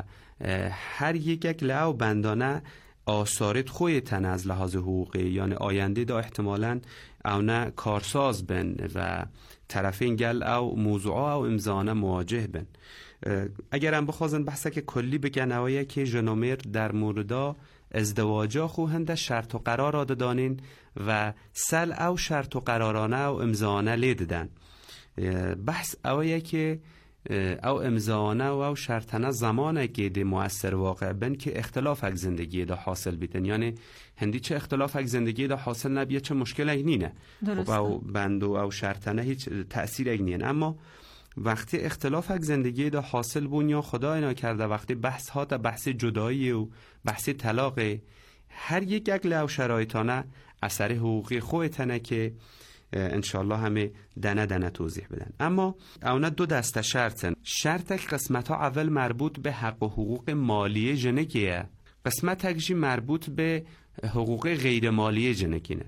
هر یک لعو بندانه آثارت خوی تن از لحاظ حقوقی، یعنی آینده دا احتمالاً او نه کارساز بن و طرفین گل او موضوع او امضانه مواجه بن. اگر هم بخوازن بحثه که کلی بگن اویه که جنومیر در موردا ازدواجا خوهنده شرط و قرار را دانین و سل او شرط و قرارانه او امضانه لیددن. بحث اویه که او امضانه و او شرطنه زمانه که دی مؤثر واقع بن که اختلاف اک زندگی دا حاصل بیتن، یعنی هندی چه اختلاف اک زندگی دا حاصل نبیه چه مشکل اک نینه و او بندو او شرطنه هیچ تأثیر اک نین. اما وقتی اختلاف اک زندگی دا حاصل بون یا خدا اینا کرده وقتی بحث ها تا بحث جدایی و بحث طلاق هر یک اک لعو شرایطانه اثر حقوقی خویتنه که انشالله همه دنه دنه توضیح بدن. اما اونا دو دسته شرطن. شرط قسمت ها اول مربوط به حق و حقوق مالی جنکیه، قسمت اکجی مربوط به حقوق غیر مالی جنکینه.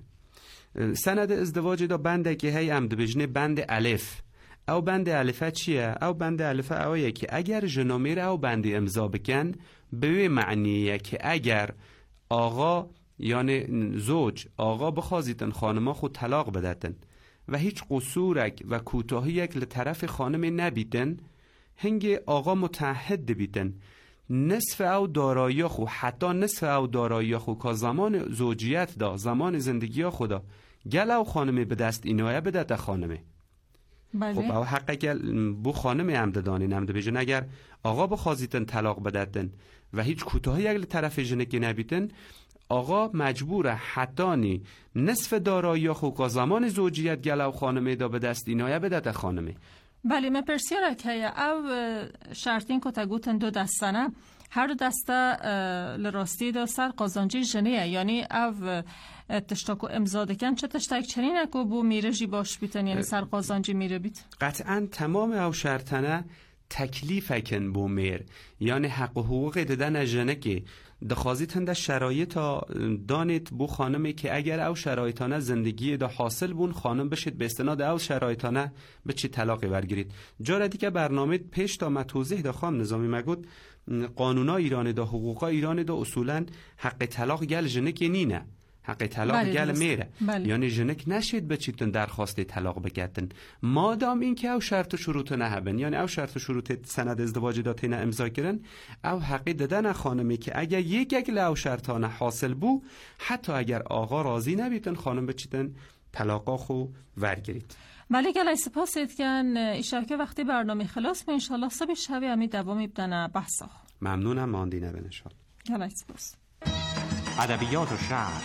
سند ازدواج دا بنده که هی امد بجنه بند الف. او بند الفه چیه؟ او بند الفه اویه که اگر جنومیر او بند امضا بکن به معنیه که اگر آقا یعنی زوج آقا بخوازیتن خانما خود طلاق بدتن و هیچ قصورک و کوتاهیک لطرف خانم نبیتن، هنگ آقا متعهد بیتن نصف او دارایی خو حتی نصف او دارایی خو که زمان زوجیت دا زمان زندگی خدا گل او خانمه به دست اینایه بدت خانمه. بله. خب او حقه گل بو خانمه عمده دانی نمده بیجن اگر آقا بخوازیتن طلاق بدتن و هیچ کوتاهیک لطرف جنکی نبیتن، آقا مجبوره حتانی نصف دارایی خو زمان زوجیت گلو خانمه دا به دست اینایه بدت خانمه. بله من پرسیاره که او شرطین که تگوتن دو دستانه هر دو دسته لراستی دا سر قازانجی جنیه، یعنی او تشتاکو امضا دکن چه تشتاک چنینه که بو میره جی باش بیتن یعنی سر قازانجی میره بیت؟ قطعا تمام او شرطنه تکلیف کن بو میر، یعنی حق و حقوق دادن جنه که دخوازیت هنده شرایطا دانید بو خانمی که اگر او شرایطانه زندگی دا حاصل بون خانم بشید به استناد او شرایطانه به چی طلاقی برگیرید. جا دیگه برنامه پیش تا ما توضیح دا خواهم نظامی مگود قانونا ایران دا حقوقا ایران دا اصولا حق طلاق گل جنک نینه، حق طلاق گل میره. بله. یعنی جنک نشید بچیتن درخواست طلاق بگتن مادام این که او شرط و شروط نه هبن، یعنی او شرط و شروط سند ازدواج داته نه امضا کرن او حقی دادن خانمی که اگر یک یک لو شرطانه حاصل بو حتی اگر آقا راضی نبیتن خانم بچیتن طلاقا خو ورگیرید. بله گلای سپاسید کن ایشا که وقتی برنامه خلاص به انشالله صبح شبی همی دوامی بدن بحثا. ممنونم ماندینه به نشان. گلای سپاس. ادبیات و شعر،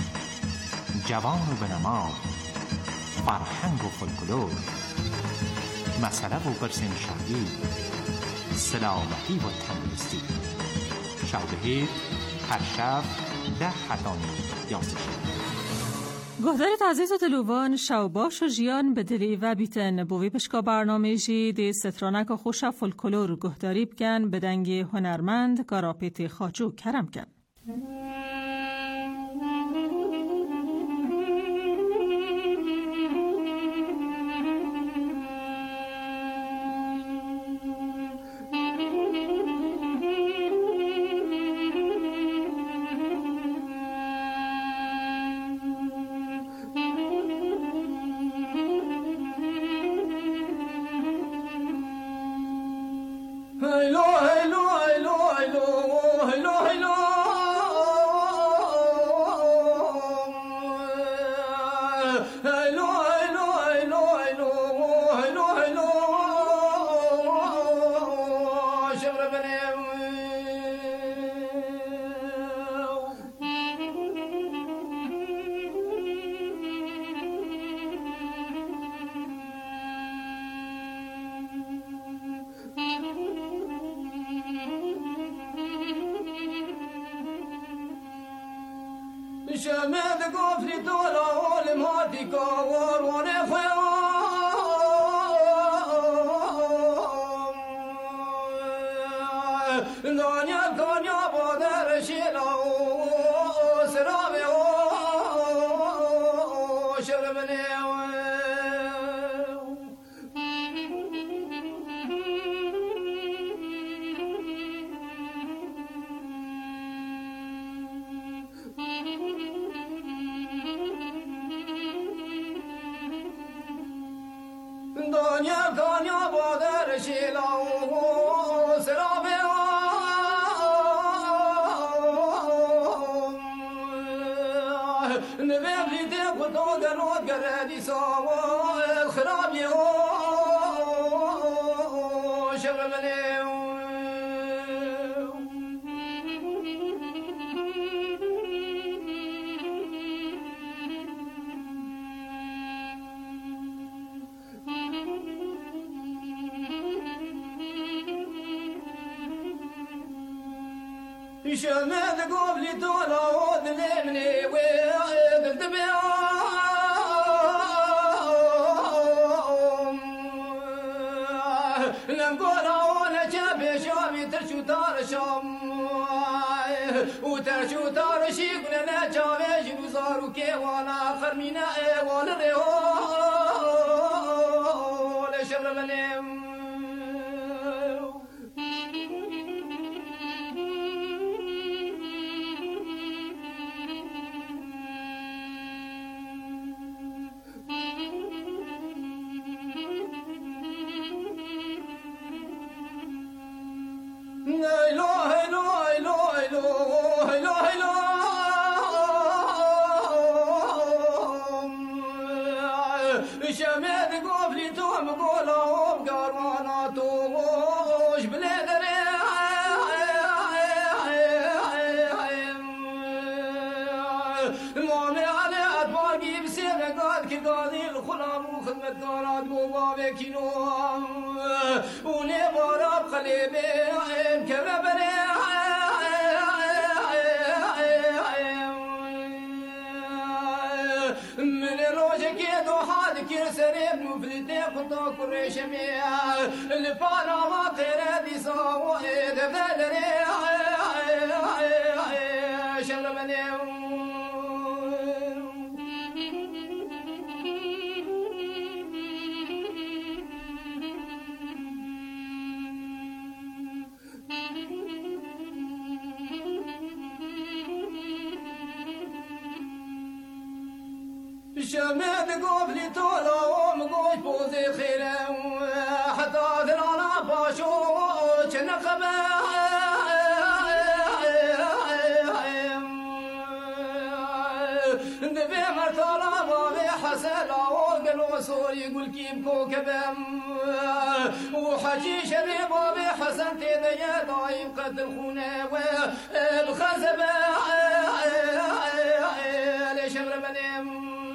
جوان و بنما، فرهنگ و فولکلور، مسئله و پرسین شهری، سلامتی و تندرستی. شب هر شب ده حتانی یاسش. گهدارت عزیز و دلوان شوباش و جیان به دلی و بیتن بوی پشکا برنامه جی دی سترانک و خوش فولکلور گهداری بکن بدنگ هنرمند گاراپیت خاجو کرم کن. Hello, hello, hello, hello. شمد گفری دولا اول مادی کار وانه خواه دانیا دانیا بادر شیلا سرابه شرمنه دنیا دنیا بادر شیلا سرابه نبیلی ده خدا گرود گردی ساوا خرابی شرمنه شمد قبلي طولا وذنبني ويد الدبيان لنقولا وانا جابي شامي ترشو تار شام وترشو تار شيق لنا جابي جنو زارو كيوانا خرمينا وانا ريول شبر منيم شمد قبلي توم قولهم قروانا توش بلادري مامي على أدباري بسير قاد كي قادي الخلام وخدمة قارات قوابي كينوهم ولي باراب قليبي كربري من روجك يدو حاد كرسريب مفلتي قطا كريشمي الفانا ما قيرا دي صاوئي دفدري شرمني شمد قبلي طولا ومقوش بوزي خيرا حتى درانا باشو جنقبا نبي مرتالا بابي حسلا وقلو سوري يقول كيف كوكبا وحكي شبي بابي حسن تيدي ضايم قد الخونة بخزبا ليش امر منيم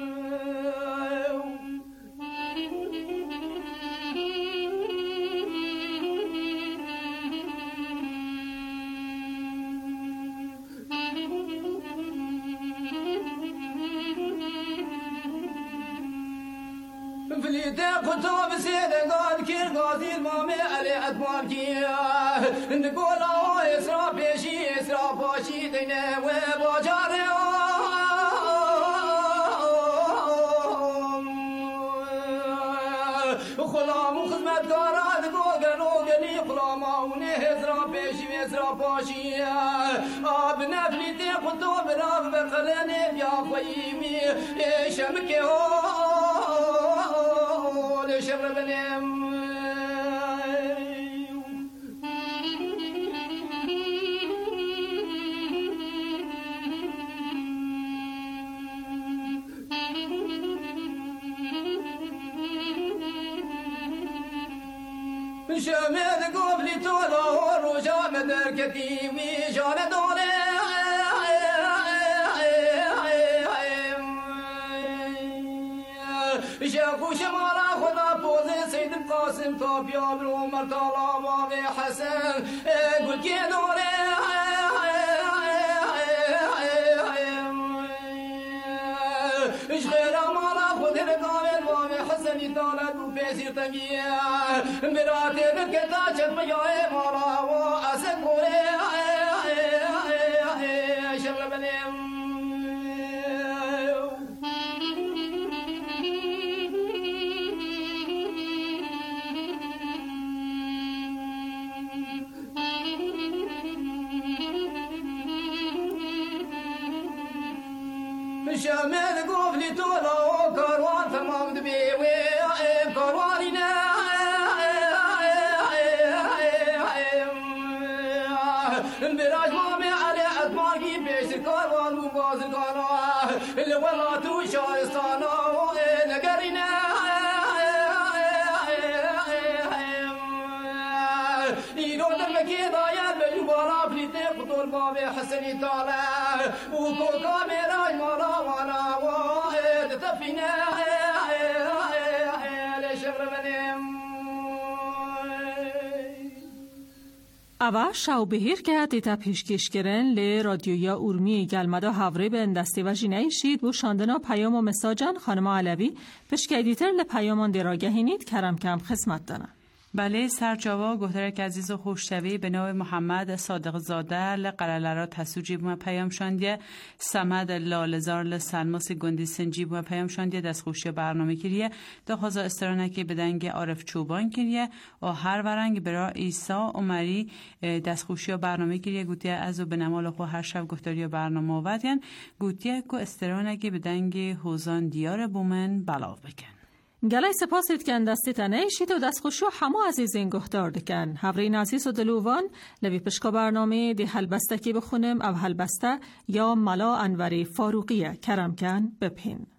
فليدا كتب سيدة قاد كير قاضي المامي علي أدوار كيا نقول أوه إسرا بيشي إسرا باشي دينا وباجاري خلام وخدمت قارات قوغن وقني خلاما ونهزرا بيشي إسرا باشي أبنا فليدا كتب راف بقلني بيا خيمي شمكي شبر بنيم شمد قبلي طولا ورجع درکتی وی جان داره شاکوش مارا خدا پوزه سید قاسم تا بیابر عمر طالا باب حسن گل که داره اشغیرا مارا خود رقامل باب حسنی طالت و پیسی تنگیه مراتی بکتا چت میای مارا و اسد گوره شغل بنیم شامل قفلي طولا وكروان تمام دبيوي كروانينا براج مامي علي أدماركي بيش الكروان وباز الكروان اللي ولاتو شايستانا نقرينا يدور دمكي ضايا بالجبارة فليتي قطول بابي حسني طالع وكوكا ميراج مالا وانا واحد تفينا لشغل منهم اوا شاو بهیر که دیتا پیشکش کرن لی رادیویا اورمی گلمدا هاوری به اندستی و جینای شید بو شاندنا پیام و مساجان خانم علوی پشکیدیتر لی پیامان دیراگهینید کرم کم خدمت دانه. بله سرچاوا گهترک عزیز و خوشتوی به نام محمد صادق زاده لقرالرا تسوجی بوم پیام شاندیه سمد لالزار لسلماس گندی سنجی بوم پیام شاندیه دست خوشی برنامه کریه دخوازا استرانکی بدنگ عارف چوبان کریه و هر ورنگ برا ایسا عمری دست خوشی برنامه کریه گوتیه از و به نمال خو هر شب گفتاری برنامه آوردین گوتیه که استرانکی بدنگ حوزان دیار بومن بلاو بکن. گلای سپاسید که اندستی تنیشید و دست خوشو همه عزیزین گفتار دکن. هفرین عزیز و دلووان لبی پشکا برنامه دی حلبسته کی بخونم او حلبسته یا ملا انوری فاروقیه کرم کن بپین.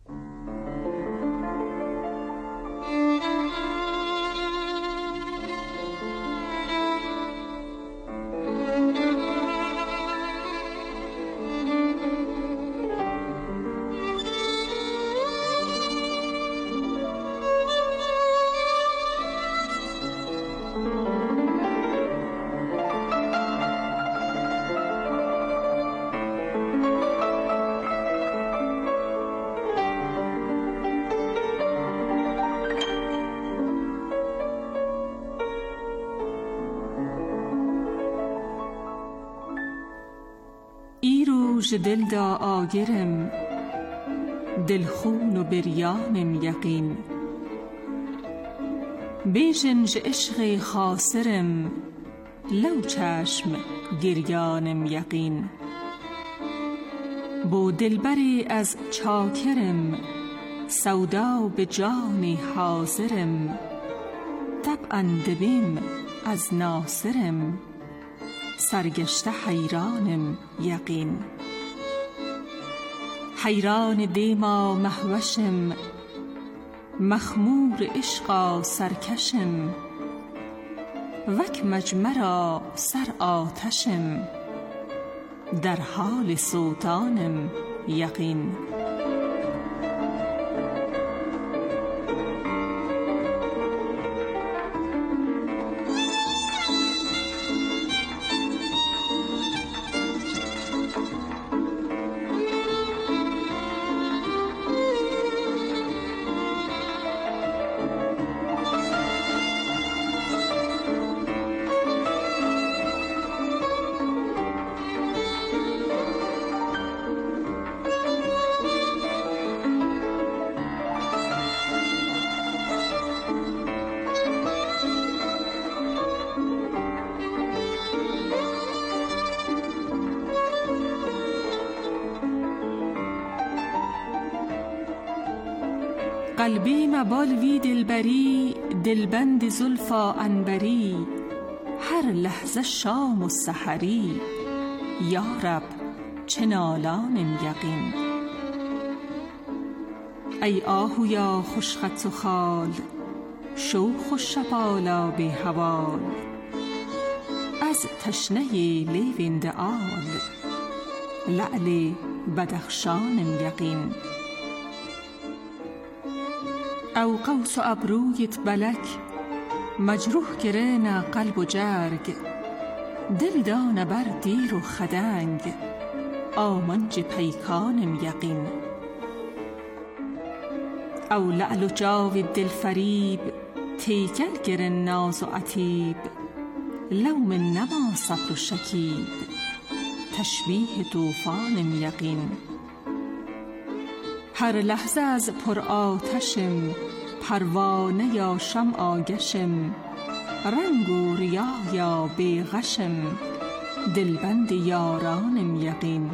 ایروژ دل دا آگرم دلخون و بریانم یقین بیشنج عشق خاسرم لو چشم گریانم یقین بو دلبری از چاکرم سودا به جانی حاضرم طبعا دبیم از ناصرم سرگشته حیرانم یقین حیران دیما محوشم مخمور عشقا سرکشم وک مجمرا سر آتشم در حال سوتانم یقین قلبی مبال وی دلبری دلبند زلفا عنبری هر لحظه شام و سحری یا رب چه نالانم یقین ای آهویا خوش خط و خال شو خوش شبالا به حوال از از تشنه لیویند آل لعل بدخشان یقین. او قوس ابرویت بلک مجروح گرین قلب و جرگ، دل دان بر دیر و خدنگ آمنج پیکانم یقین. او لعل جاوی دل فریب تیکل گرن ناز و عتیب، لوم نما صبر و شکیب تشبیه طوفانم یقین. هر لحظه از پر آتشم پروانه یا شمع آگشم، رنگ و ریا یا بیغشم دلبند یارانم یقین.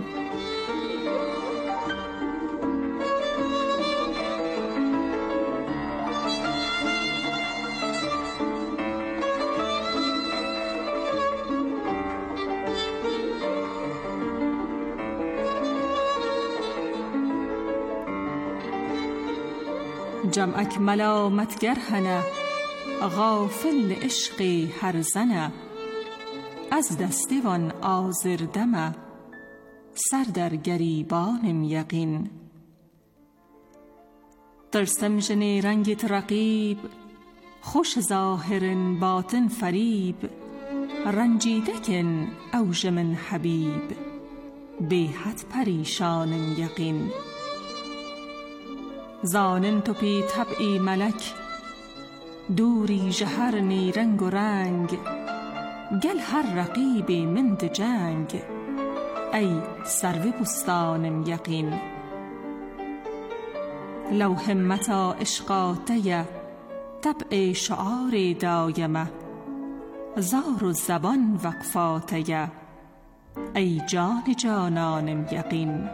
جمعک ملامتگر هنه غافل عشق هر زنه، از دستوان آزردمه سر در گریبانم یقین. ترسم جنی رنگت رقیب خوش ظاهر باطن فریب، رنجیده کن اوج من حبیب بیحد پریشانم یقین. زانن تو پی طبعی ملک دوری جهر نی رنگ و رنگ، گل هر رقیبی مند جنگ ای سرو بستانم یقین. لو همتا اشقاته طبع شعار دایمه، زار و زبان وقفاته ای جان جانانم یقین.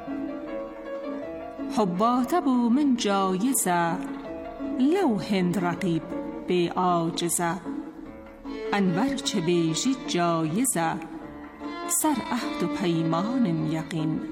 حبات بو من جایزه لو هند رقیب بی عاجزه، انور چه بیجی جایزه سر عهد و پیمانم یقین.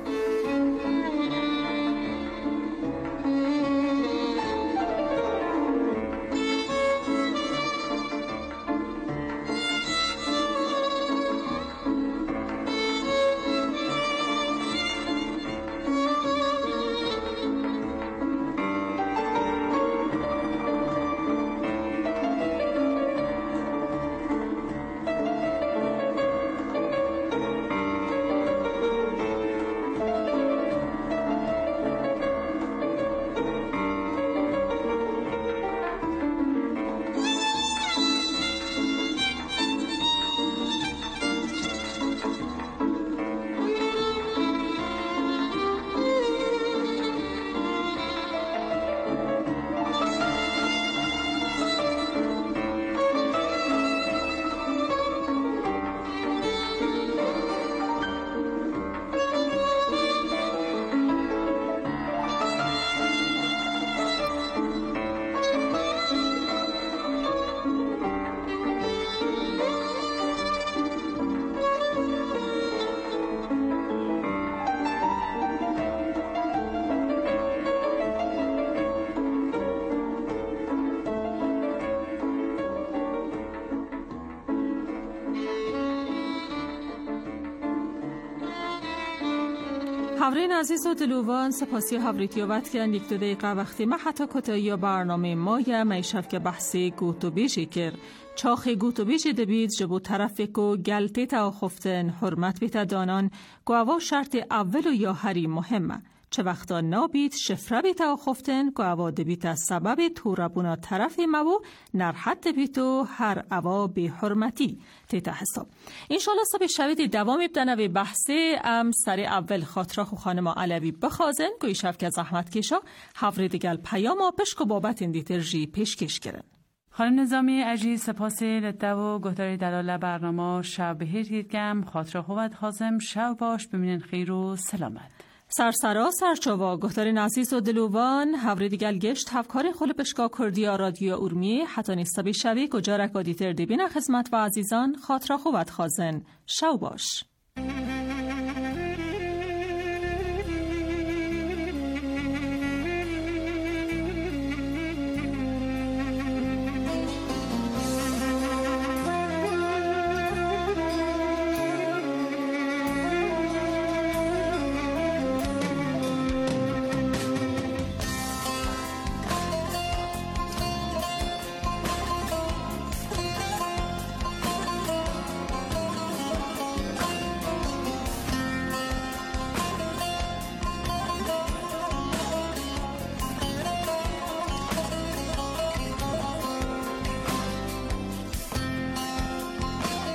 حورین عزیز و دلوان سپاسی حوریتی و وقت که یک دو دقیقه وقتی ما حتی کتایی برنامه ما یا میشف که بحثی گوتو بیشی کر چاخی گوتو بیشی دبید جبو طرف کو گلتی تا خفتن حرمت بیتا دانان گوهوا شرط اول و یا هری مهمه چه وقتا نابید شفره بیتا خفتن گوهوا دبیتا سبب توربونا طرف مبو نرحت بیتو هر اوا بی حرمتی تیتا حساب. انشالله صبح شوید دوام ابدنه به بحثی ام سری اول خاطره خو خانم علوی بخوازن گوی شف که زحمت کشا حفر دیگل پیام و پشک و بابت اندیتر جی پیشکش کرن. خانم نظامی عزیز سپاسی لده و گهداری دلاله برنامه شب بهیر گیرگم خاطره خوبت خازم شب باش بمینن خیر و سلامت. سرسرا سرچوا گهداری نعزیز و دلوان حوری دیگل گشت هفکاری خول پشکا کردیا رادیو ارمیه حتی نیستا بی شوی کجا رکادیتر دیبین خدمت و عزیزان خاطره خوبت خازن شب باش.